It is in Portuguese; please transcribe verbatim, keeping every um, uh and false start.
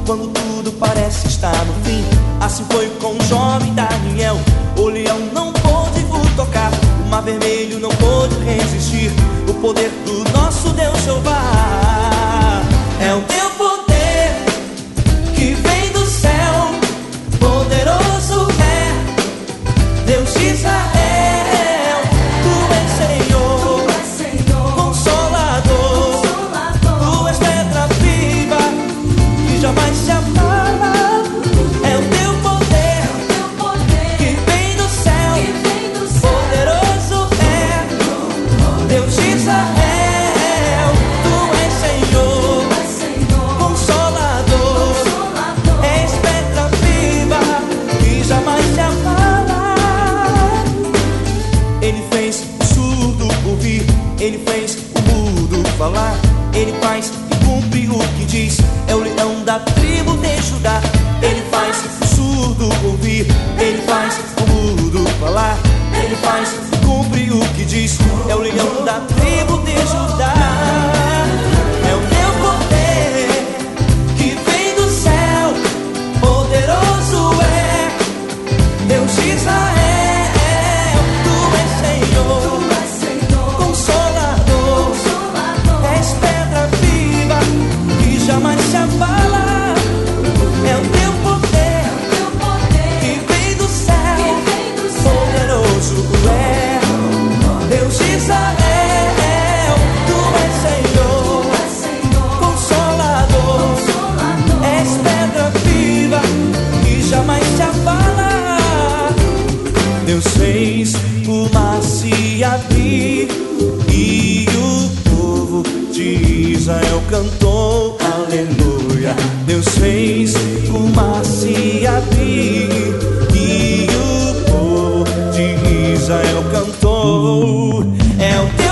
quando tudo parece estar no fim. Assim foi com o jovem Daniel. O leão não pôde o tocar, o mar vermelho não pôde resistir. O poder do nosso Deus Jeová é o teu poder que vem do céu. Poderoso é Deus de Israel. Tu és Senhor, tu és Senhor, Consolador, Consolador. Tu és pedra viva que jamais se abala. É o teu poder, é o teu poder que vem do céu, que vem do céu. Poderoso é Deus de Israel. Tu és Senhor, tu és Senhor, Consolador, Consolador. És pedra viva que jamais se abala. Ele fez o surdo ouvir, ele fez o mudo falar. Ele faz e cumpre o que diz, é o leão da tribo de Judá. Ele faz o surdo ouvir, ele faz o mudo falar. Ele faz e cumpre o que diz, é o leão da tribo de Judá. É o teu poder que vem do céu. Poderoso é Deus de Israel. Tu és Senhor, tu és Senhor, Consolador, Consolador. És pedra viva que jamais se abala. É o teu poder, é o teu poder que vem do céu, que vem do céu. Poderoso é Deus de Israel. Tu és Senhor, tu és Senhor, Consolador, Consolador. És pedra viva que jamais se abala. Deus fez o mar se abrir e o povo de Israel cantou aleluia. Deus fez o mar se abrir e o povo de Israel cantou. É o teu